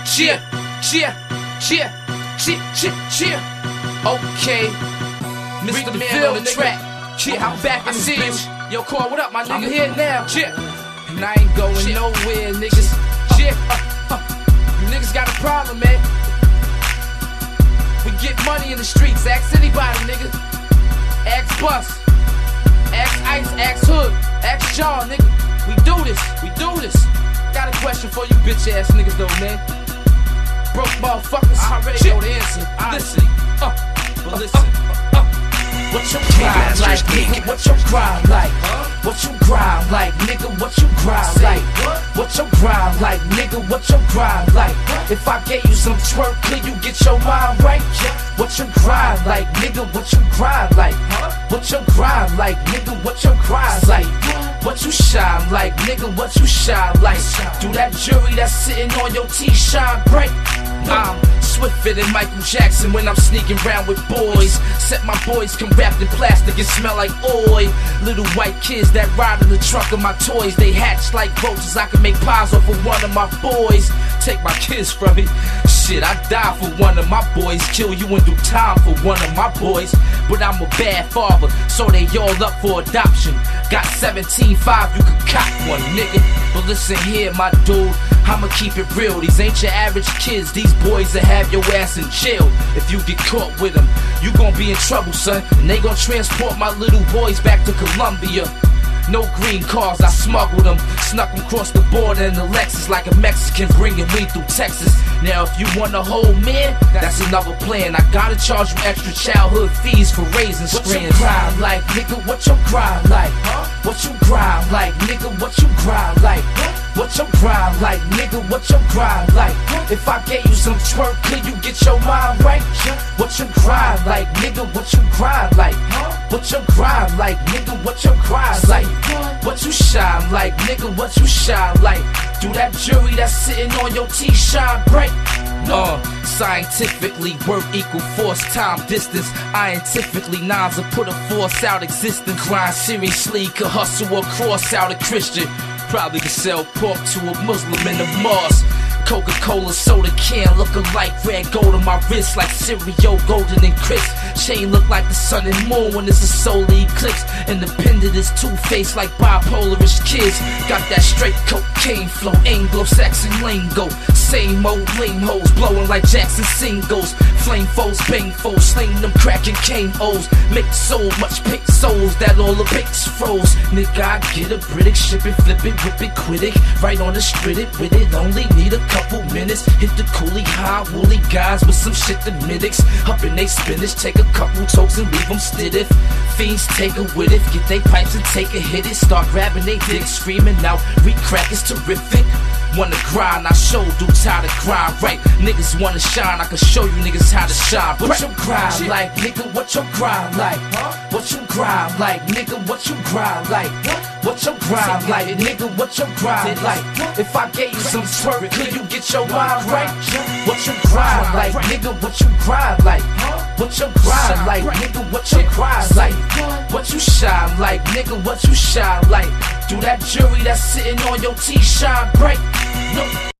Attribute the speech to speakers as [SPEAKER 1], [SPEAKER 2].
[SPEAKER 1] cheer, cheer, cheer, cheer, cheer, cheer. Okay, Mr. Man on the track. Yeah, I'm back in this bitch. Yo, Cole, what up, my nigga? I'm here now. Yeah, and I ain't going nowhere, niggas. Yeah, you niggas got a problem, man. We get money in the streets. Ask anybody, nigga. Ask Bus. Ask Ice. Ask Hood. Ask John, nigga. We do this. We do this. Got a question for you bitch ass niggas though, man. Broke motherfuckers. I already know the answer. Listen. But listen. What you grind like, nigga? What you grind like? What you grind like, nigga? What you grind like? What you grind like, nigga? What you grind like? If I gave you some twerk, could you get your mind right? What you grind like, nigga? What you grind like? What you grind like, nigga? What you grind like? What you shine like, nigga? What you shine like? Do that jewelry that's sitting on your T-shine bright? I'm swifter than Michael Jackson when I'm sneaking around with boys. Set my boys come wrapped in plastic and smell like oil. Little white kids that ride in the trunk of my toys. They hatch like roaches. I can make pies off of one of my boys. Take my kids from me. Shit, I die for one of my boys. Kill you and do time for one of my boys. But I'm a bad father, so they all up for adoption. Got 17.5, you can cop one, nigga. But listen here, my dude, I'ma keep it real. These ain't your average kids. These boys that have your ass in jail. If you get caught with them, you gon' be in trouble, son. And they gon' transport my little boys back to Colombia. No green cars, I smuggled them. Snuck them across the border in the Lexus like a Mexican bringing weed through Texas. Now if you want a whole man, that's another plan. I gotta charge you extra childhood fees for raising strands. What you grind like, nigga? What you grind like? What you grind like, nigga? What you grind like? What you grind like, nigga? What you grind like? If I gave you some twerk, could you get your mind right? What you grind like, nigga? What you grind like? What you grind like, nigga? What you grind like? What you shine like, nigga? What you shine like? Do that jewelry that's sitting on your T-shine bright? Scientifically, work equal force, time, distance. Scientifically, nines will put a force out existence. Grind seriously, could hustle or cross out a Christian. Probably could sell pork to a Muslim in the mosque. Coca-Cola soda can look alike. Red gold on my wrist like cereal, golden and crisp. Chain look like the sun and moon when it's a solar eclipse. And the pendant is two-faced like bipolarish kids. Got that straight cocaine flow, Anglo-Saxon lingo. Same old lame hoes blowing like Jackson singles. Flame foes, bang foes, sling them cracking cane O's. Make so much pink souls that all the bakes froze. Nigga, I get a British, ship it, flip it, whip it, quit it. Right on the strip it, with it, only need a couple minutes. Hit the coolie high, woolly guys with some shit to mimics. Up in they spinach, take a couple tokes and leave them stiff. Fiends take a with it, get they pipes and take a hit it. Start grabbing they dicks, screaming out, re-crack is terrific. Wanna grind, I show dudes how to grind right. Niggas wanna shine, I can show you niggas how to shine. What you grind like, nigga? What you grind like? What you grind like, nigga? What you grind like? What you grind like, nigga? What you grind like? If I gave you some twerk, could you get your mind right? What you grind like, nigga? What you grind like? What you grind like, nigga? What you grind like? What you shine like, nigga? What you shine like? Do that jewelry that's sitting on your T-shine bright? No.